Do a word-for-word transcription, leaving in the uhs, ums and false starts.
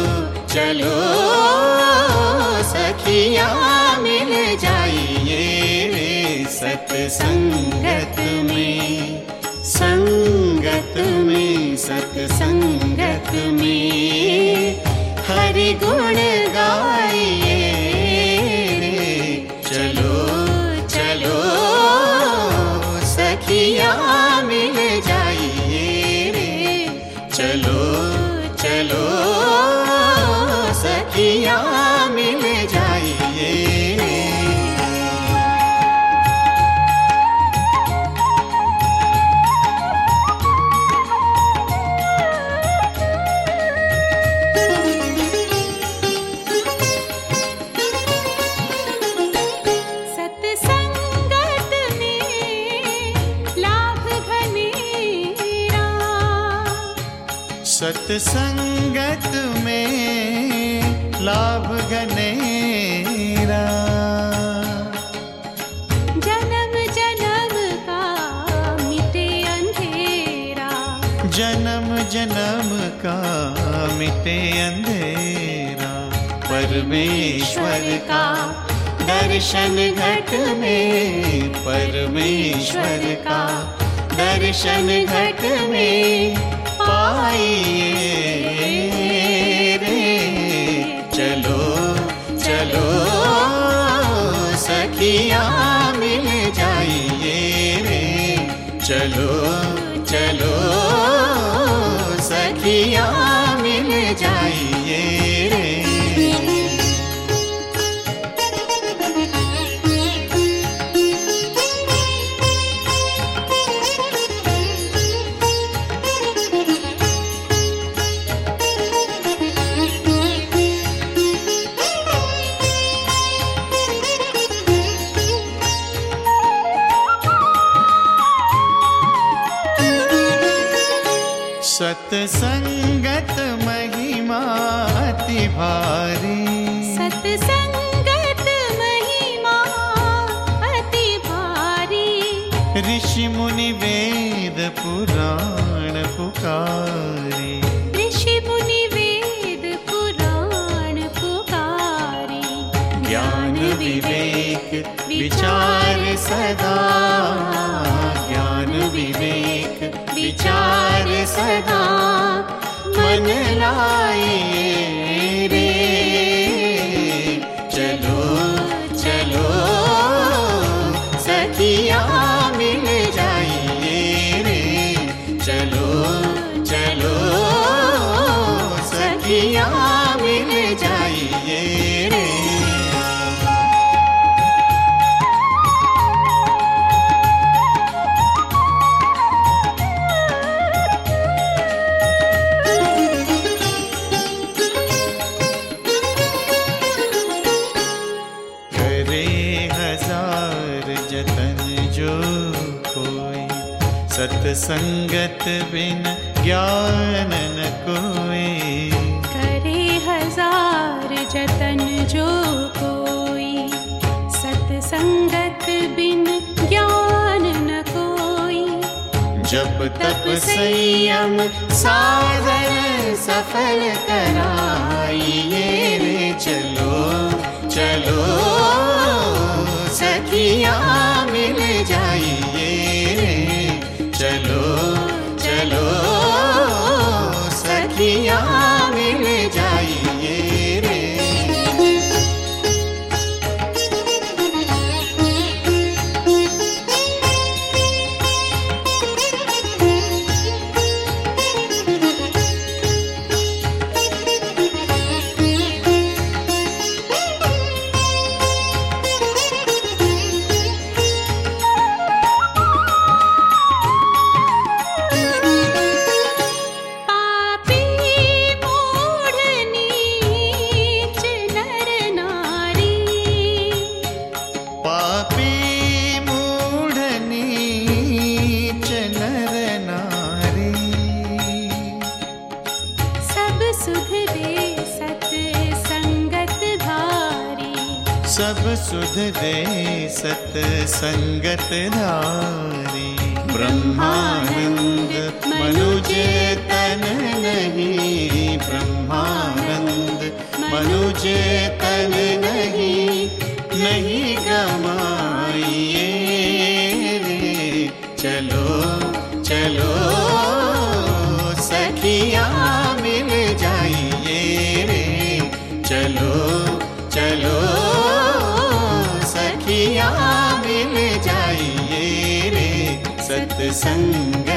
चलो सखियाँ मिल जाइए रे सत्संगत में, संगत में सत्संगत में हरि गुण गाइए रे। चलो चलो सखियाँ मिल जाइए रे, चलो चलो सखियाँ मिल जाइए रे। सत्संगत में लाभ घनेरा, सत्संगत में लाभ घनेरा, जन्म जन्म का मिटे अंधेरा, जन्म जन्म का मिटे अंधेरा। परमेश्वर का दर्शन घट में, परमेश्वर का दर्शन घट में पाइए रे। चलो चलो सखियाँ मिल जाइए रे, चलो चलो सखियाँ मिल जाइए रे। सत्संगत महिमा अति भारी, सत्संगत महिमा अति भारी। ऋषि मुनि वेद पुराण पुकारे, ऋषि मुनि वेद पुराण पुकारे। ज्ञान विवेक विचार सदा, ज्ञान विवेक विचार सदा मन लाइए रे। चलो चलो सखियाँ मिल जाइए रे, चलो चलो सखियाँ मिल जाइए रे। सत्संगत बिन ज्ञान न कोई, करे हजार जतन जो कोई। सत्संगत बिन ज्ञान न कोई। जप तप संयम साधन सफल कराइए रे। चलो चलो सखियाँ मिल जाइए रे, चलो चलो सखियाँ मिल जाइए रे। सब सुध दे सत्संगत धारी। ब्रह्मानंद मनुज तन नहीं, ब्रह्मानंद अनुज तन नहीं नहीं गमाइए रे। चलो चलो सखिया मिल जाइए रे। चलो चलो सखिया मिल जाइए रे। सत्संग